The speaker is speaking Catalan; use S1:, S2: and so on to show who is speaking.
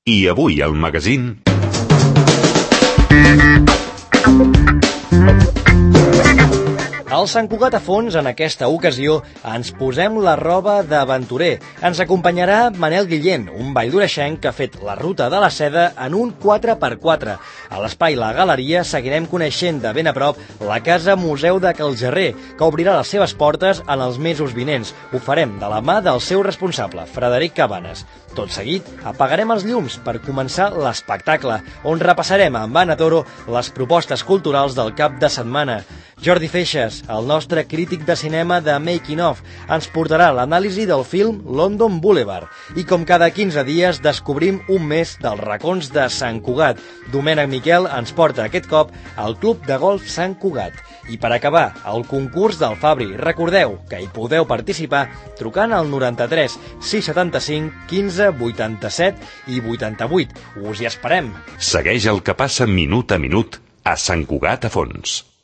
S1: I avui al magazín...
S2: Al Sant Cugat a fons, en aquesta ocasió, ens posem la roba d'aventurer. Ens acompanyarà Manel Guillén, un valldoreixenc que ha fet la ruta de la seda en un 4x4. A l'espai La Galeria seguirem coneixent de ben a prop la Casa Museu de Calgerrer, que obrirà les seves portes en els mesos vinents. Ho farem de la mà del seu responsable, Frederic Cabanes. Tot seguit, apagarem els llums per començar l'espectacle, on repassarem amb Anna Toro les propostes culturals del cap de setmana. Jordi Feixas, el nostre crític de cinema de Making Of, ens portarà l'anàlisi del film London Boulevard. I com cada 15 dies descobrim un mes dels racons de Sant Cugat. Domènec Miquel ens porta aquest cop al Club de Golf Sant Cugat. I per acabar, el concurs del Fabri. Recordeu que hi podeu participar trucant al 93 675 15 87 i 88. Us hi esperem.
S1: Segueix el que passa minut a minut a Sant Cugat a fons.